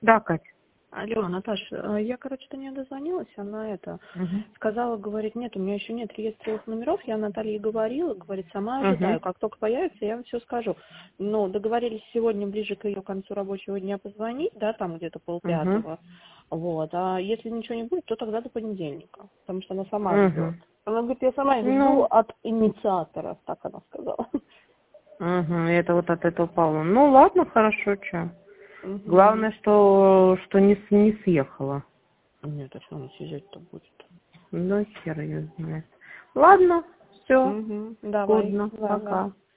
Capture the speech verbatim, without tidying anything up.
Да, Кать. Алло, Наташа, я, короче, до нее дозвонилась, она это Угу. сказала, говорит, нет, у меня еще нет реестровых номеров, я Наталье говорила, говорит, сама ожидаю, Угу. как только появится, я вам все скажу. Но договорились сегодня ближе к ее концу рабочего дня позвонить, да, там где-то Угу. полпятого, вот, а если ничего не будет, то тогда до понедельника, потому что она сама Угу. ждет. Она говорит, я сама жду Ну, от инициатора, так она сказала. угу. Это вот от этого Павла. Ну, ладно, хорошо, что. Угу. Главное, что, что не, с- не съехала. Нет, а что она съезжать-то будет? Ну, хер ее знает. Ладно, все. Угу. Давай, Годно. ага. Пока.